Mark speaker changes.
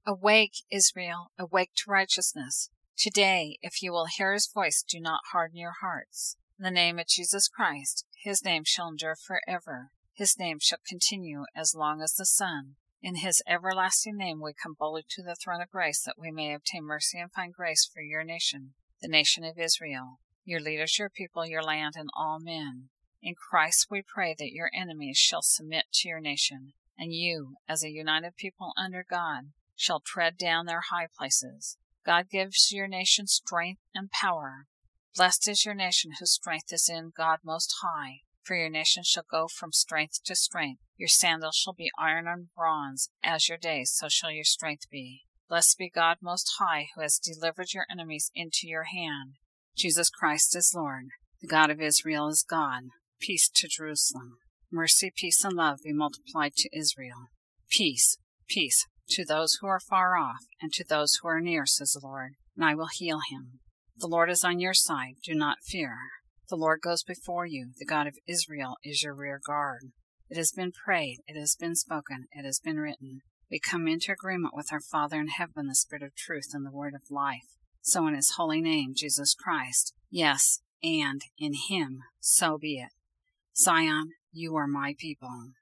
Speaker 1: Awake, Israel, awake to righteousness. Today, if you will hear his voice, do not harden your hearts. In the name of Jesus Christ, his name shall endure forever. His name shall continue as long as the sun. In his everlasting name we come boldly to the throne of grace, that we may obtain mercy and find grace for your nation, the nation of Israel, your leaders, your people, your land, and all men. In Christ we pray that your enemies shall submit to your nation, and you, as a united people under God, shall tread down their high places. God gives your nation strength and power. Blessed is your nation whose strength is in God Most High, for your nation shall go from strength to strength. Your sandals shall be iron and bronze. As your days, so shall your strength be. Blessed be God Most High, who has delivered your enemies into your hand. Jesus Christ is Lord. The God of Israel is God. Peace to Jerusalem. Mercy, peace, and love be multiplied to Israel. Peace, peace, to those who are far off, and to those who are near, says the Lord, and I will heal him. The Lord is on your side, do not fear. The Lord goes before you, the God of Israel is your rear guard. It has been prayed, it has been spoken, it has been written. We come into agreement with our Father in heaven, the Spirit of truth and the Word of life. So in his holy name, Jesus Christ, yes, and in him, so be it. Zion, you are my people.